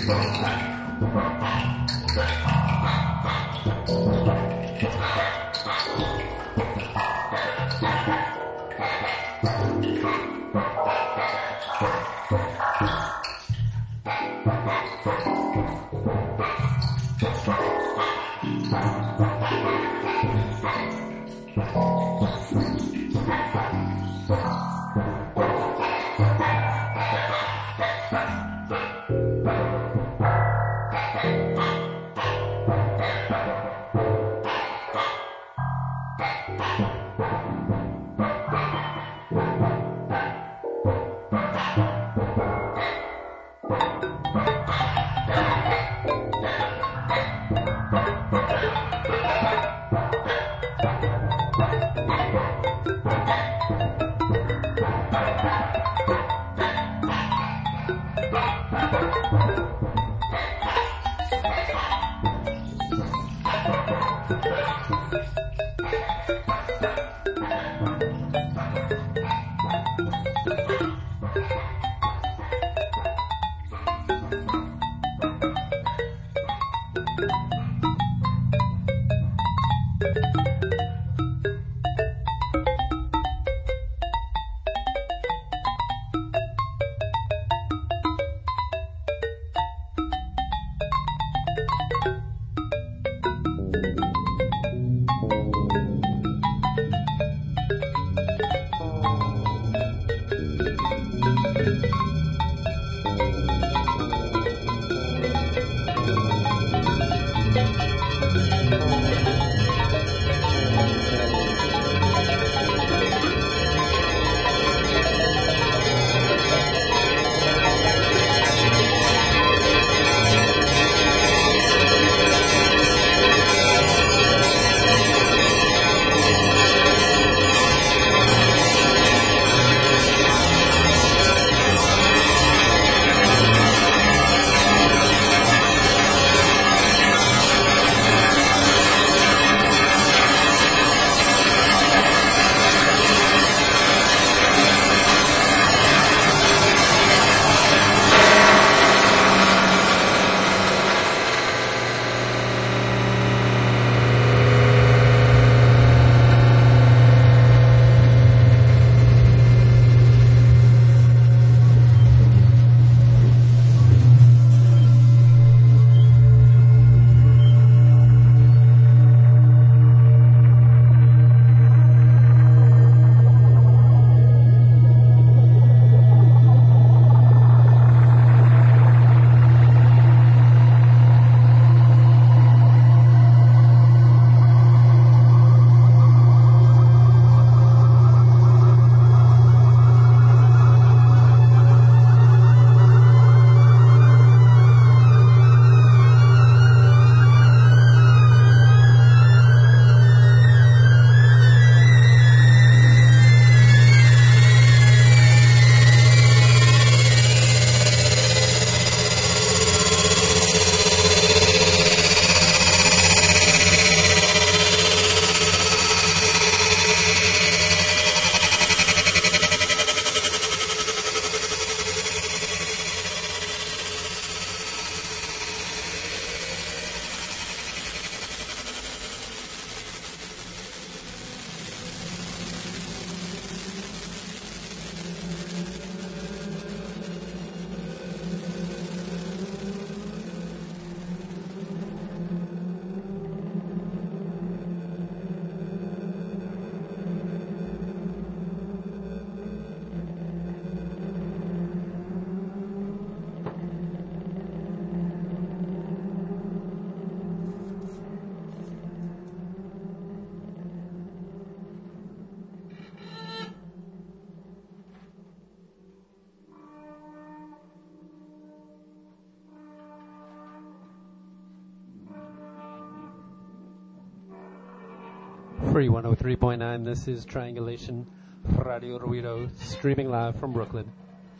Free 103.9. This is Triangulation Radio Ruido, streaming live from Brooklyn.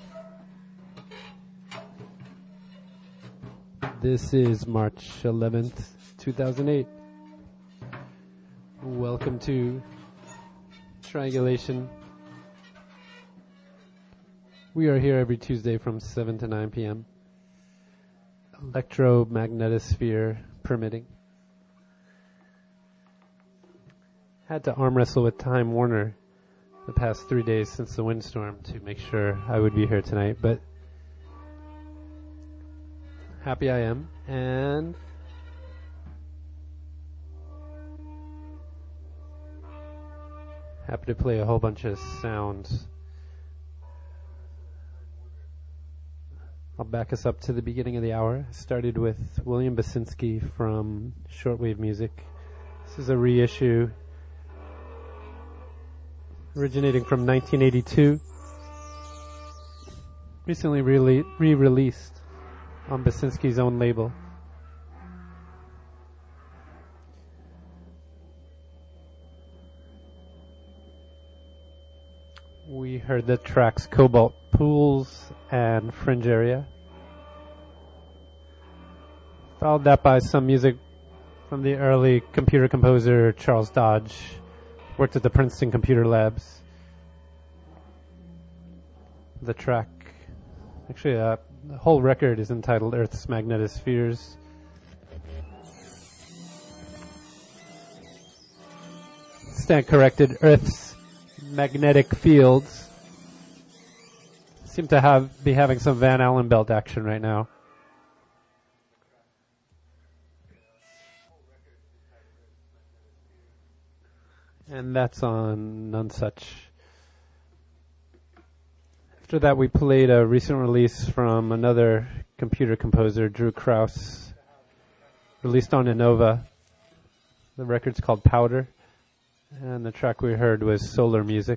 This is March 11th, 2008. Welcome to Triangulation. We are here every Tuesday from 7 to 9 p.m. electromagnetosphere permitting. Had to arm wrestle with Time Warner the past 3 days since the windstorm to make sure I would be here tonight, but happy I am, and happy to play a whole bunch of sounds. I'll back us up to the beginning of the hour. I started with William Basinski from Shortwave Music. This is a reissue originating from 1982. Recently re-released on Basinski's own label. We heard the tracks Cobalt Pools and Fringe Area. Followed that by some music from the early computer composer Charles Dodge. Worked at the Princeton Computer Labs. The track, actually the whole record is entitled Earth's Magnetospheres. Stand corrected, Earth's magnetic fields. Seem to be having some Van Allen belt action right now. And that's on Nonesuch. After that, we played a recent release from another computer composer, Drew Krause, released on Innova. The record's called Powder, and the track we heard was Solar Music.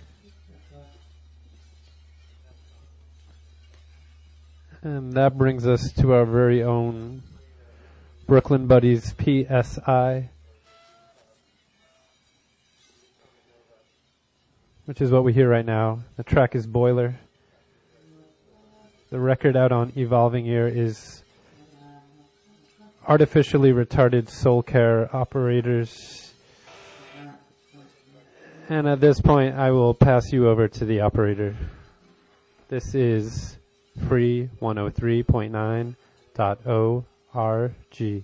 And that brings us to our very own Brooklyn Buddies PSI, which is what we hear right now. The track is Boiler. The record out on Evolving Ear is Artificially Retarded Soul Care Operators. And at this point, I will pass you over to the operator. This is Free 103.9.org.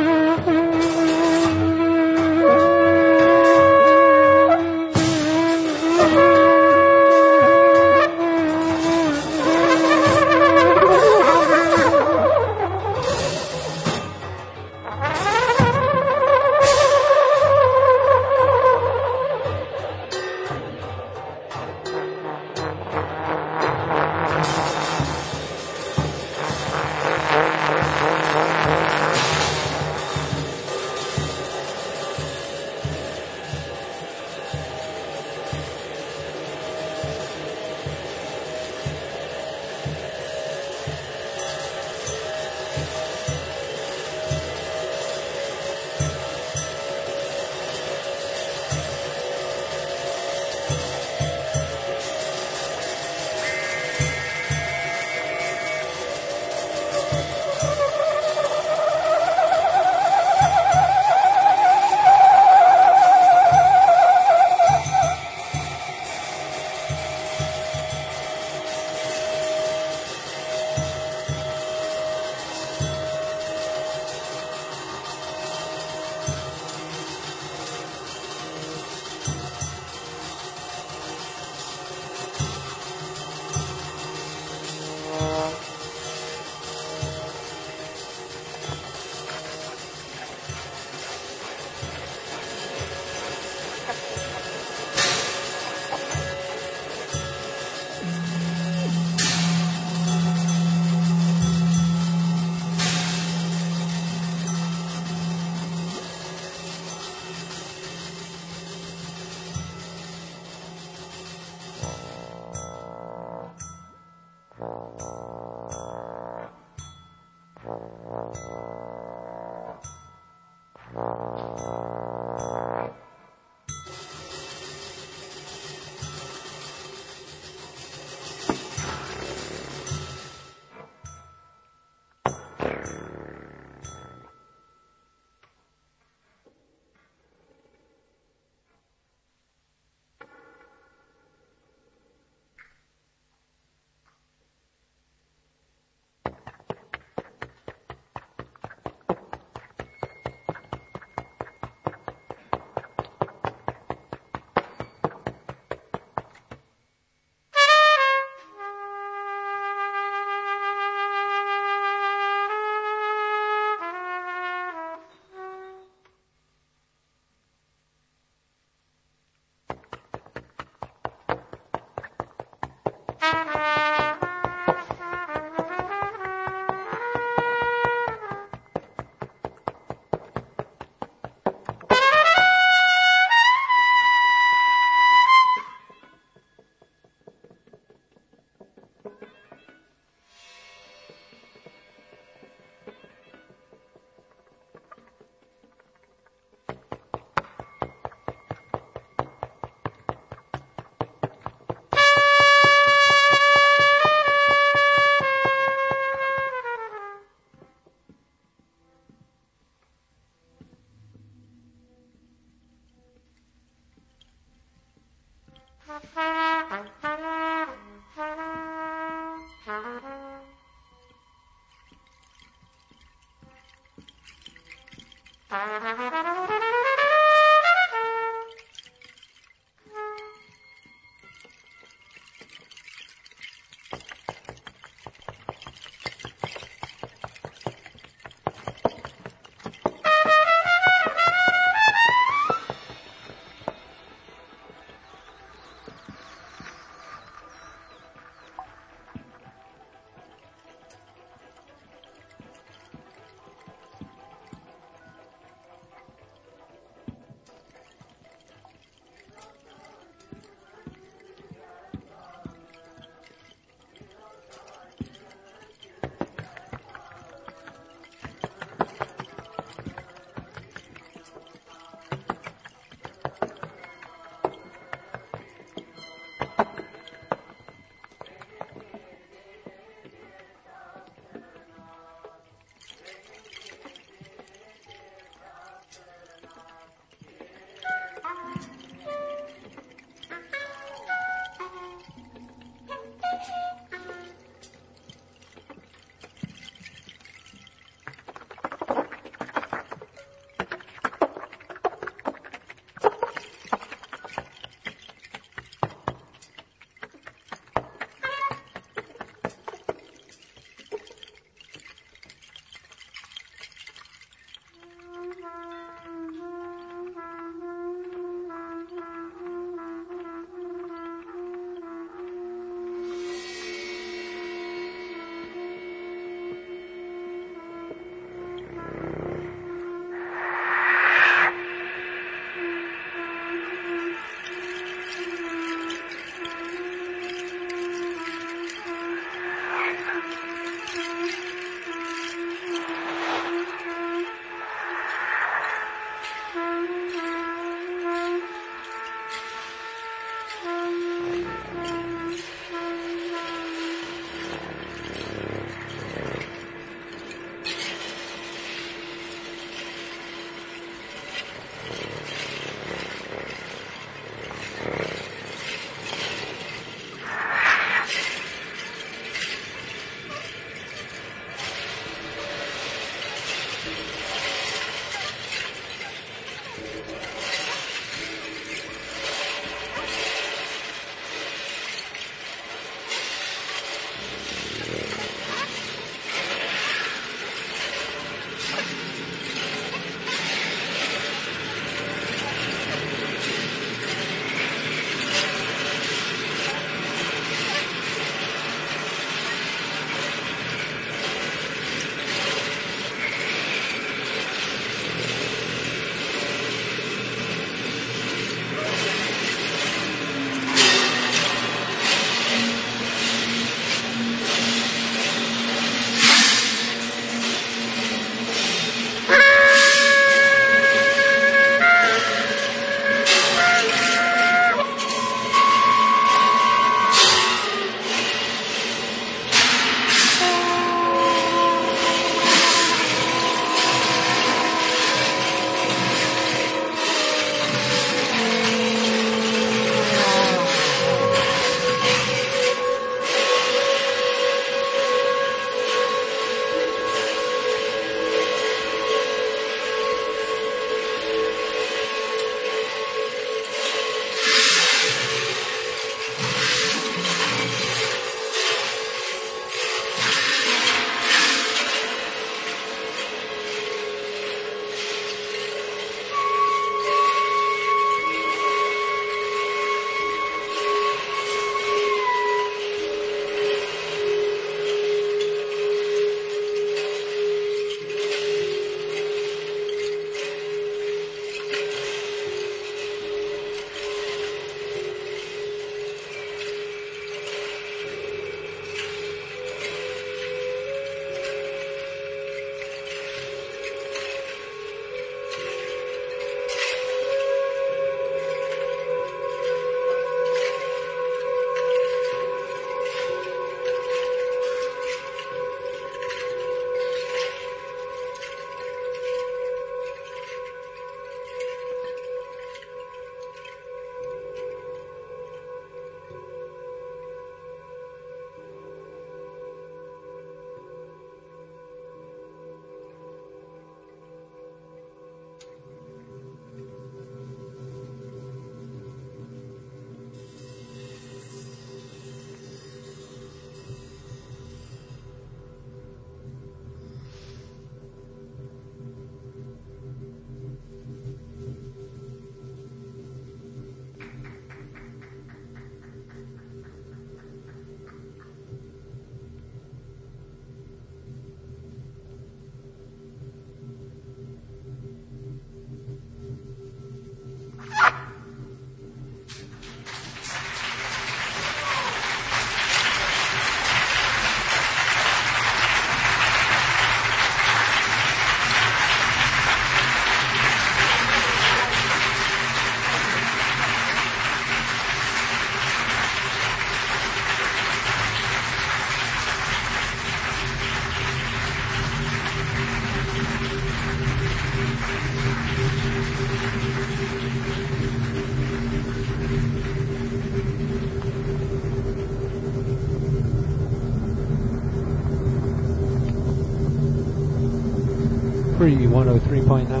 Free 103.9.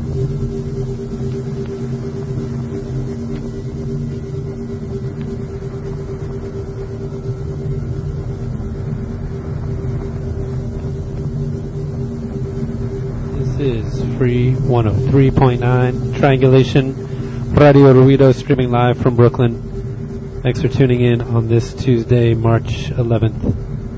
This is Free 103.9 Triangulation Radio Ruido, streaming live from Brooklyn. Thanks for tuning in on this Tuesday, March 11th.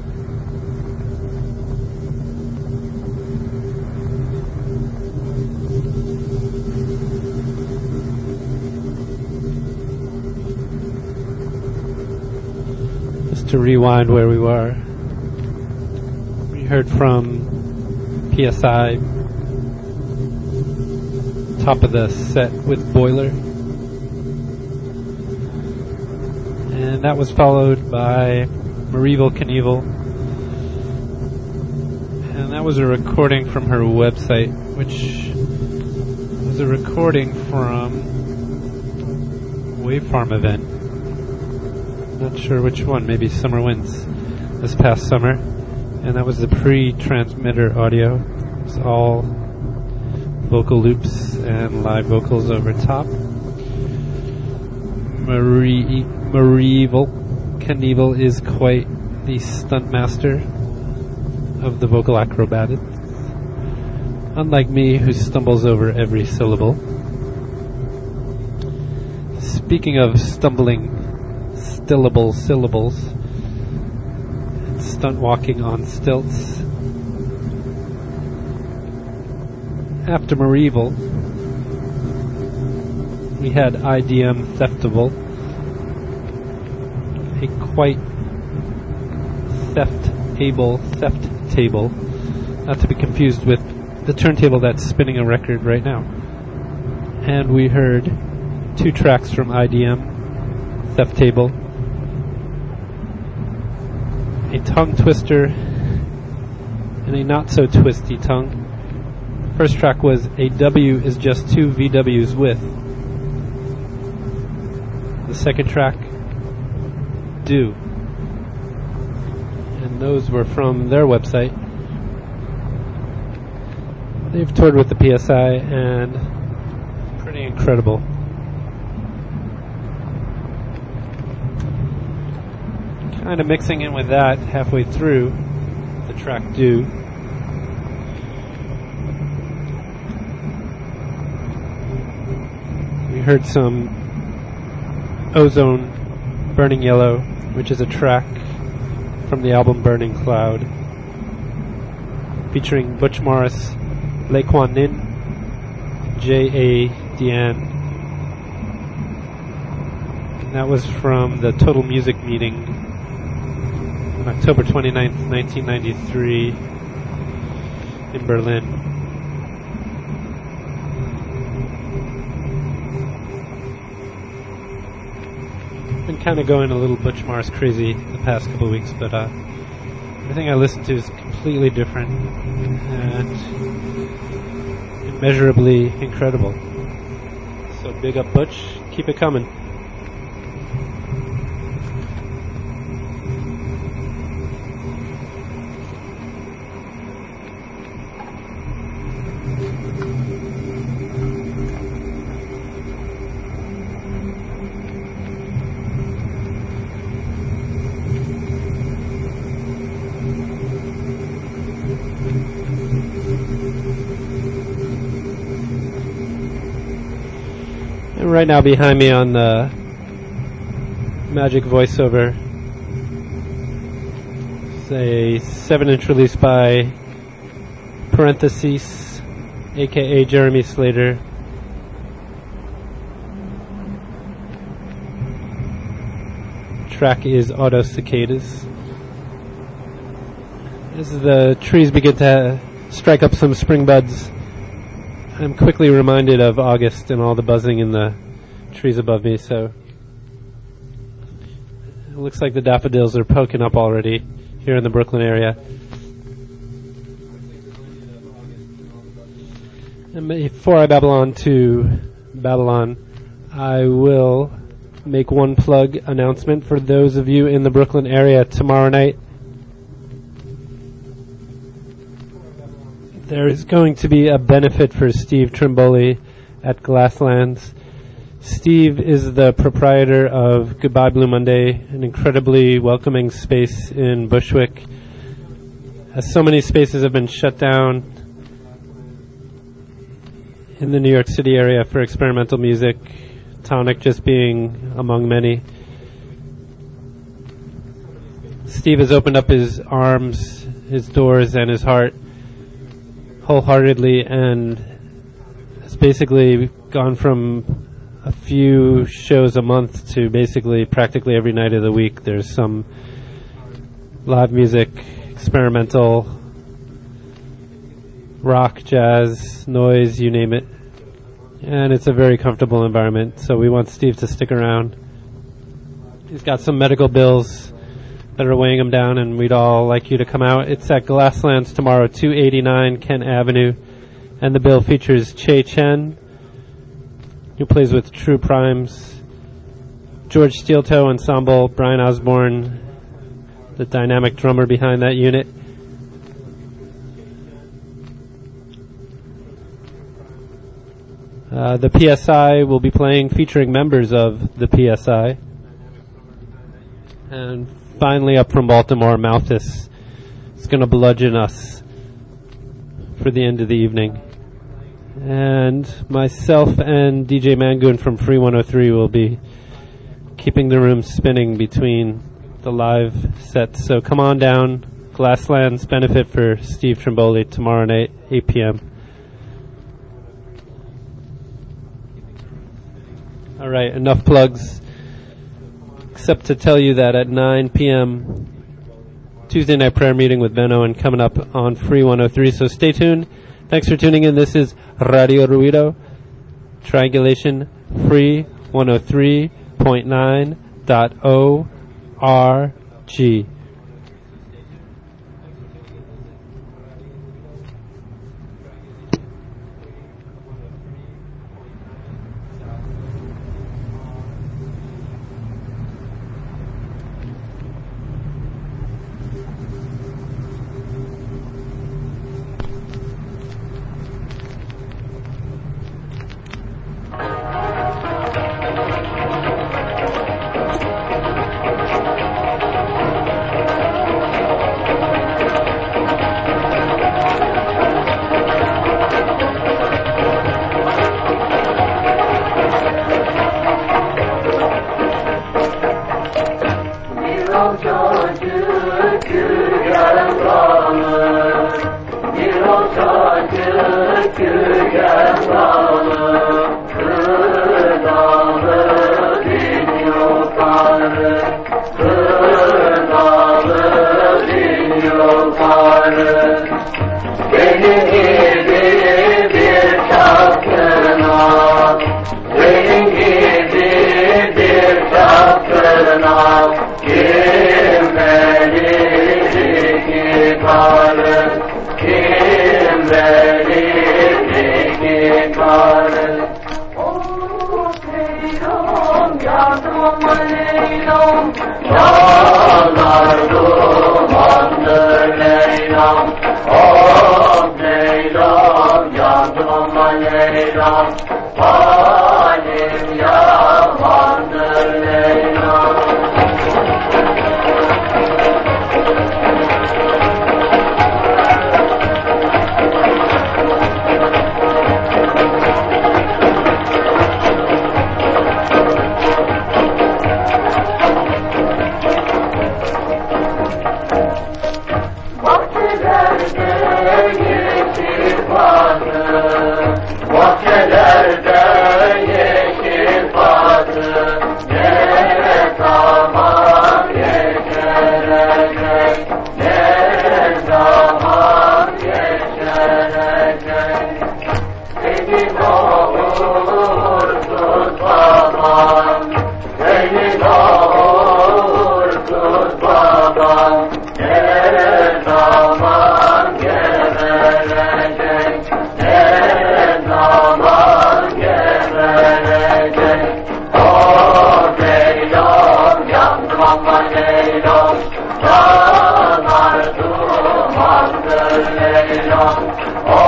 To rewind where we were, we heard from PSI, top of the set with Boiler, and that was followed by Marieville Knievel, and that was a recording from her website, which was a recording from Wavefarm event. Not sure which one, maybe Summer Winds this past summer, and that was the pre-transmitter audio. It's all vocal loops and live vocals over top. Marieville Knievel is quite the stunt master of the vocal acrobatics, unlike me, who stumbles over every syllable. Speaking of stumbling syllables, stunt walking on stilts. After Marieville, we had IDM Theftival, a quite theft table, not to be confused with the turntable that's spinning a record right now. And we heard 2 tracks from IDM Theft Table, a tongue twister and a not so twisty tongue. First track was A W is just 2 VWs with. The second track, Do. And those were from their website. They've toured with the PSI and pretty incredible. Kind of mixing in with that halfway through the track Do. We heard some Ozone Burning Yellow, which is a track from the album Burning Cloud, featuring Butch Morris, Laquan Nin, J.A. Deanne. And that was from the Total Music meeting October 29th, 1993 in Berlin. Been kind of going a little Butch Morris crazy the past couple of weeks, but everything I listen to is completely different and immeasurably incredible. So big up Butch, keep it coming. Right now behind me on the Magic voiceover is a 7-inch release by Parentheses, aka Jeremy Slater. Track is Auto Cicadas. As the trees begin to strike up some spring buds, I'm quickly reminded of August and all the buzzing in the trees above me, so it looks like the daffodils are poking up already here in the Brooklyn area. And before I babble on to Babylon, I will make one plug announcement for those of you in the Brooklyn area tomorrow night. There is going to be a benefit for Steve Trimboli at Glasslands. Steve is the proprietor of Goodbye Blue Monday, an incredibly welcoming space in Bushwick. As so many spaces have been shut down in the New York City area for experimental music, Tonic just being among many. Steve has opened up his arms, his doors, and his heart wholeheartedly, and has basically gone from a few shows a month to basically practically every night of the week. There's some live music, experimental, rock, jazz, noise, you name it. And it's a very comfortable environment, so we want Steve to stick around. He's got some medical bills that are weighing him down, and we'd all like you to come out. It's at Glasslands tomorrow, 289 Kent Avenue, and the bill features Che Chen, who plays with True Primes, George Steeltoe Ensemble, Brian Osborne, the dynamic drummer behind that unit. The PSI will be playing featuring members of the PSI. And finally up from Baltimore, Malthus is going to bludgeon us for the end of the evening. And myself and DJ Mangoon from Free 103 will be keeping the room spinning between the live sets. So come on down. Glasslands benefit for Steve Trimboli tomorrow night, 8 p.m. All right, enough plugs. Except to tell you that at 9 p.m. Tuesday night prayer meeting with Ben Owen coming up on Free 103. So stay tuned. Thanks for tuning in. This is Radio Ruido, Triangulation Free 103.9.org. Oh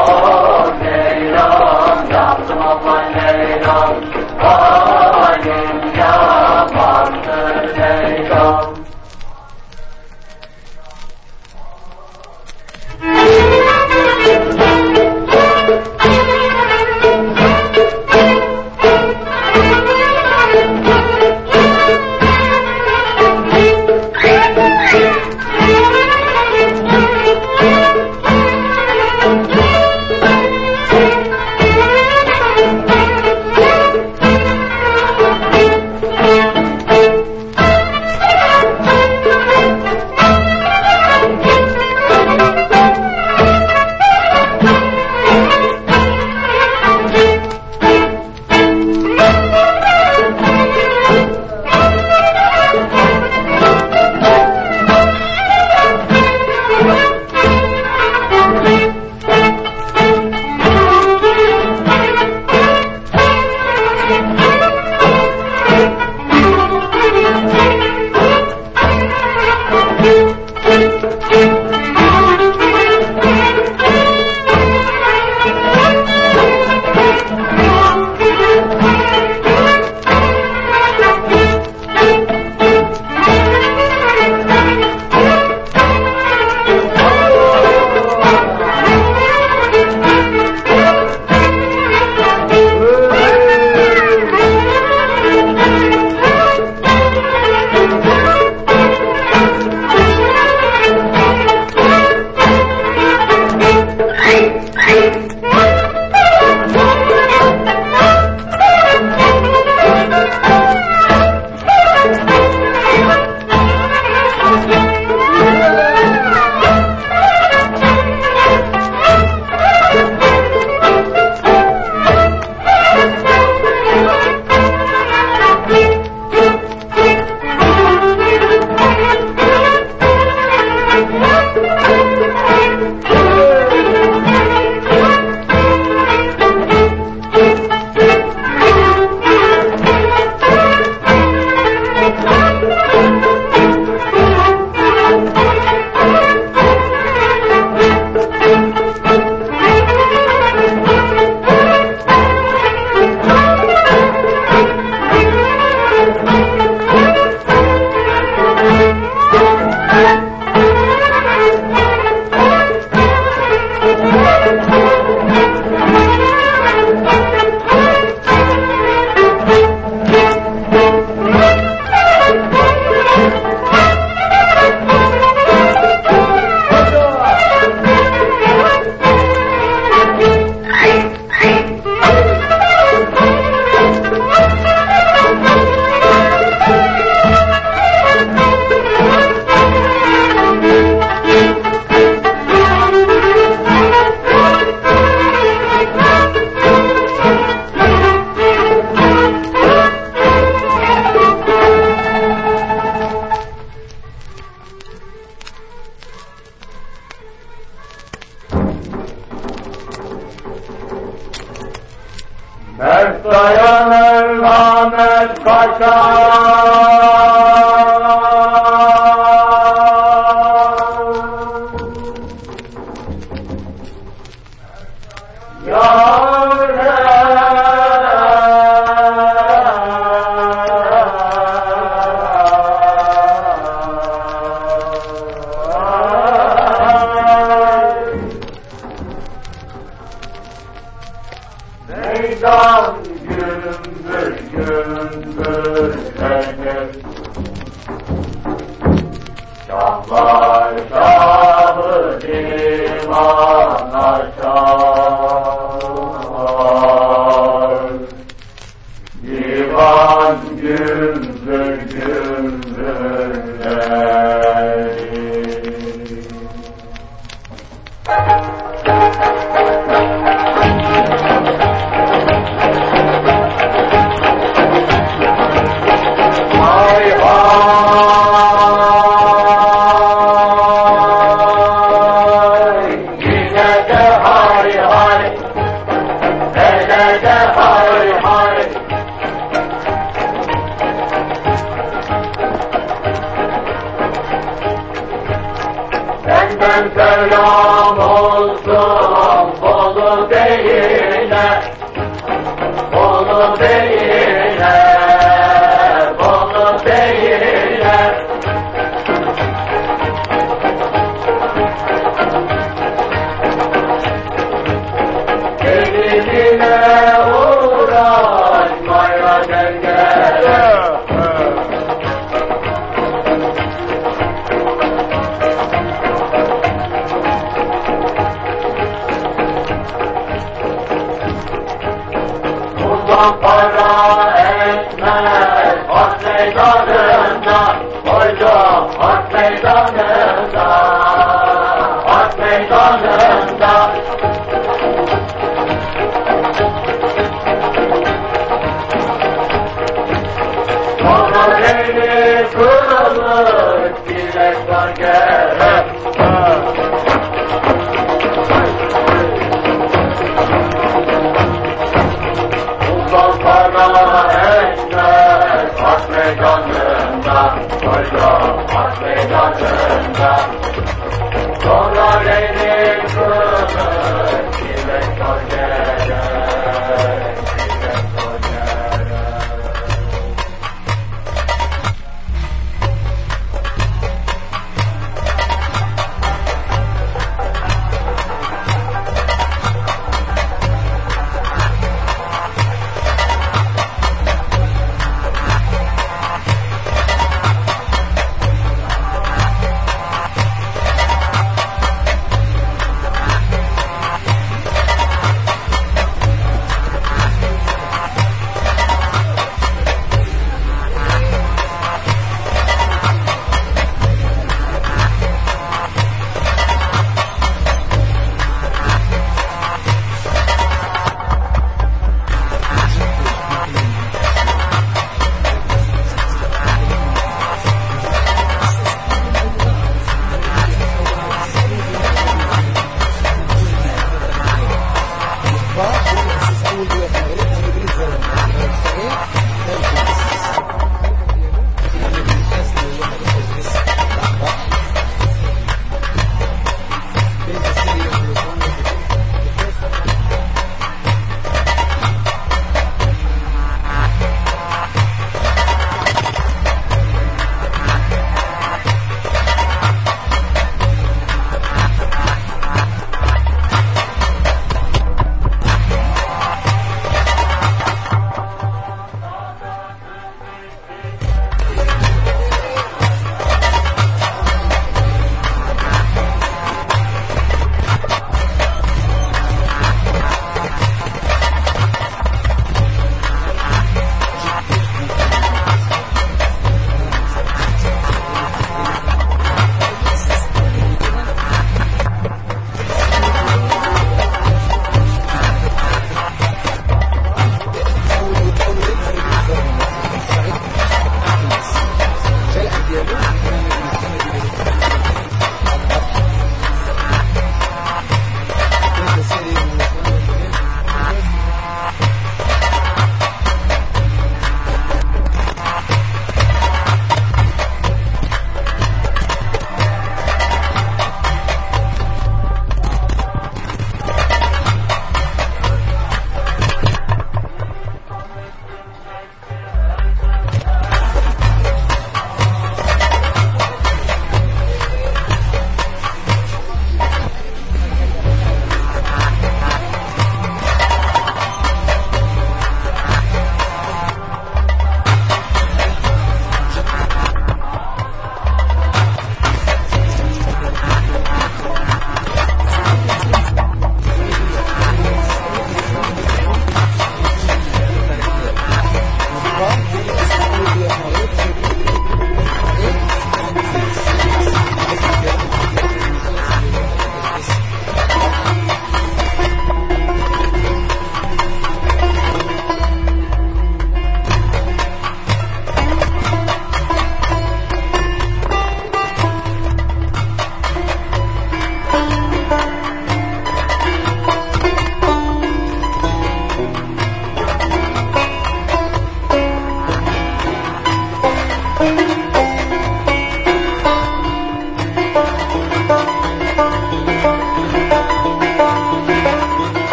dayanır Ahmet Paşa.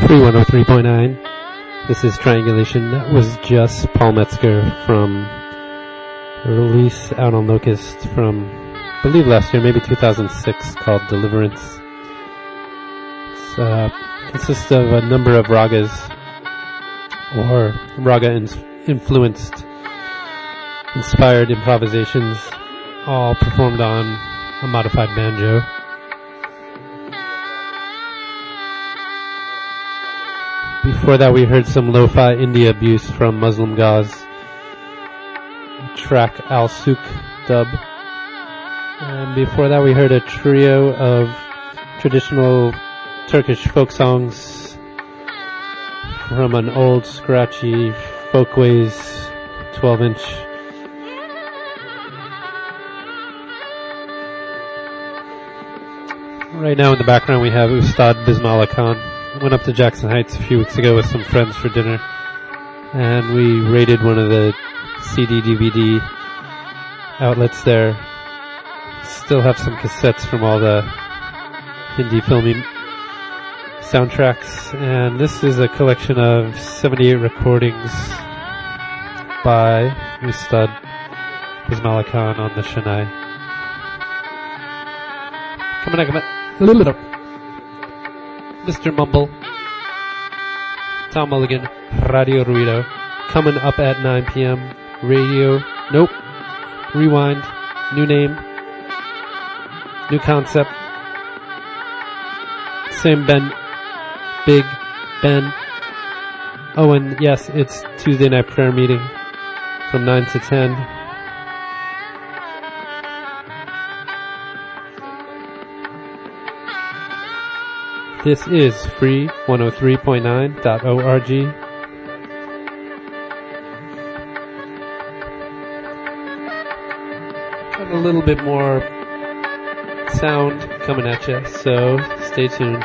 Free 103.9. This is Triangulation. That was just Paul Metzger from a release out on Locust from, I believe last year, maybe 2006, called Deliverance. It consists of a number of ragas, or raga-influenced, inspired improvisations, all performed on a modified banjo. Before that, we heard some lo-fi India abuse from Muslim Gauze, track Al Souk dub. And before that, we heard a trio of traditional Turkish folk songs from an old scratchy Folkways 12-inch. Right now in the background we have Ustad Bismillah Khan. Went up to Jackson Heights a few weeks ago with some friends for dinner, and we raided one of the CD DVD outlets there. Still have some cassettes from all the Hindi filming soundtracks, and this is a collection of 78 recordings by Ustad Bismillah Khan on the Shanai. Coming up, a little bit up. Mr. Mumble, Tom Mulligan, Radio Ruido, coming up at 9 p.m. Radio, nope, Rewind, new name, new concept, same Ben, Big Ben. Oh, and yes, it's Tuesday night prayer meeting from 9 to 10. This is free 103.9.org. Got a little bit more sound coming at you, so stay tuned.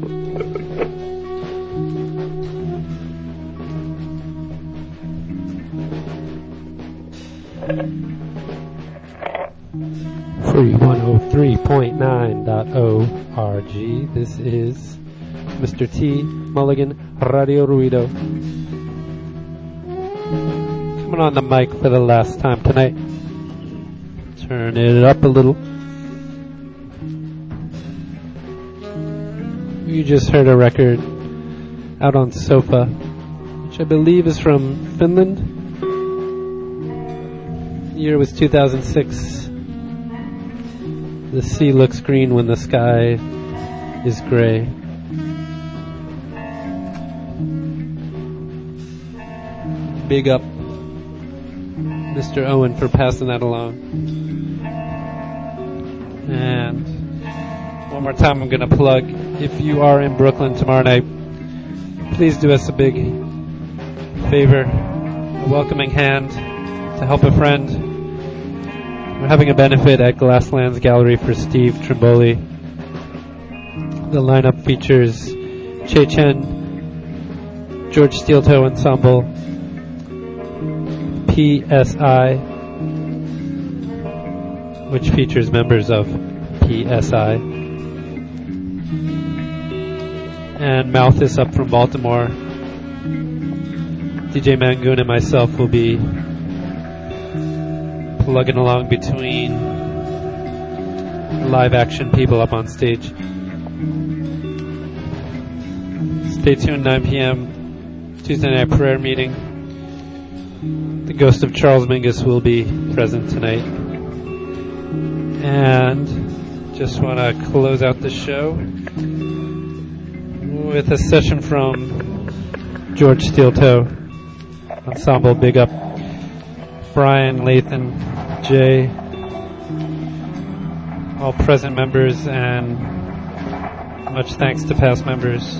Free 103.9.org. This is Mr. T. Mulligan Radio Ruido. Coming on the mic for the last time tonight. Turn it up a little. You just heard a record out on Sofa, which I believe is from Finland. The year was 2006. The sea looks green when the sky is gray. Big up Mr. Owen for passing that along. And one more time I'm going to plug, if you are in Brooklyn tomorrow night, please do us a big favor, a welcoming hand to help a friend. We're having a benefit at Glasslands Gallery for Steve Trimboli. The lineup features Che Chen, George Steeltoe Ensemble, PSI, which features members of PSI, and Malthus up from Baltimore. DJ Mangoon and myself will be plugging along between live action people up on stage. Stay tuned, 9 p.m. Tuesday night prayer meeting. The ghost of Charles Mingus will be present tonight. And just want to close out the show with a session from George Steeltoe Ensemble. Big up Brian, Lathan, Jay, all present members, and much thanks to past members.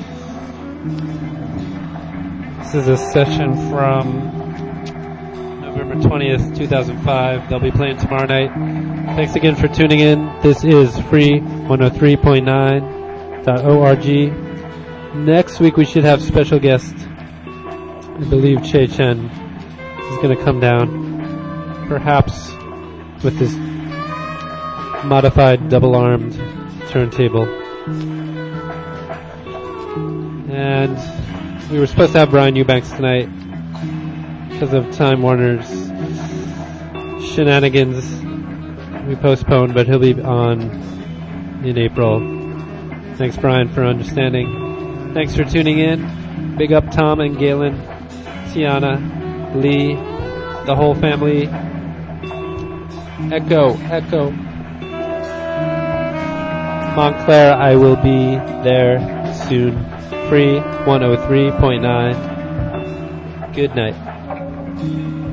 This is a session from November 20th, 2005. They'll be playing tomorrow night. Thanks again for tuning in. This is Free 103.9.org. Next week we should have special guest. I believe Che Chen is going to come down, perhaps with this modified double-armed turntable. And we were supposed to have Brian Eubanks tonight. Because of Time Warner's shenanigans, we postponed, but he'll be on in April. Thanks, Brian, for understanding. Thanks for tuning in. Big up Tom and Galen, Tiana, Lee, the whole family. Echo. Montclair, I will be there soon. Free 103.9. Good night.